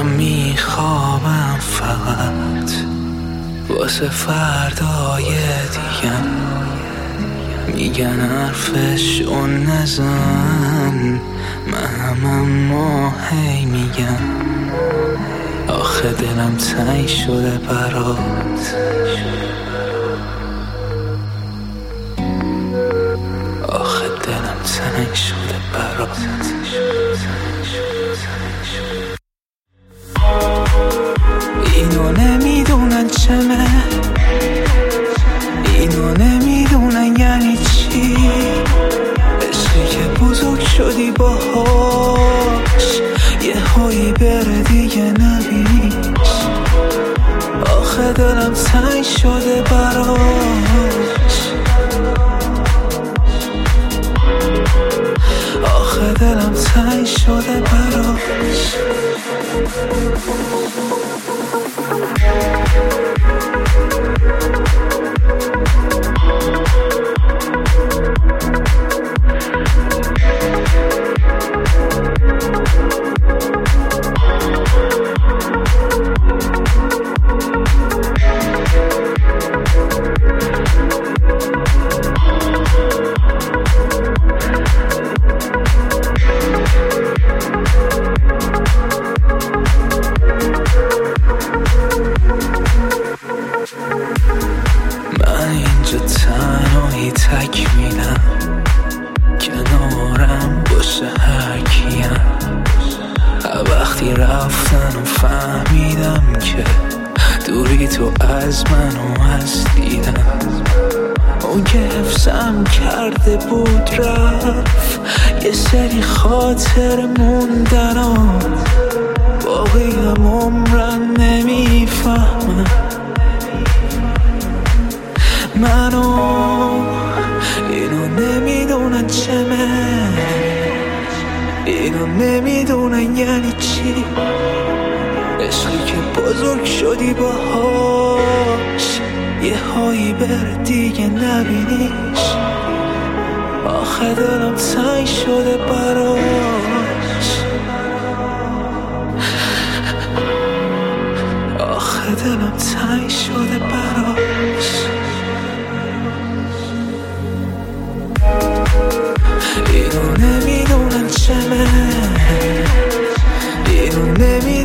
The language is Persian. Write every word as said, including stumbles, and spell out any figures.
من میخوابم فقط واسه فردای دیگم. میگن حرفشو نزن، من اما هی میگم آخه دلم تنگ شده برات. آخه دلم تنگ شده برات. اینو نمیدونن چمه، اینو نمیدونن یعنی چی. عشقی که بزرگ شدی باهاش یه هایی بره دیگه نبینیش. آخه دلم تنگ شده براش. آخه دلم تنگ شده براش. تنهایی تک میدم، کنارم باشه هر کیم. وقتی رفتن و فهمیدم که دوری تو از من و از دیدم. اون که حفظم کرده بود رفت، یه سری خاطر موندن و باقی هم عمرن نمیفهمم. منو اینو نمیدونن چمه، اینو نمیدونن یعنی چی. عشقی که بزرگ شدی باهاش یه هایی بره دیگه نبینیش. آخه دلم تنگ شده براش. آخه دلم تنگ شده براش. اینو نمیدونن چمه، اینو نمیدونن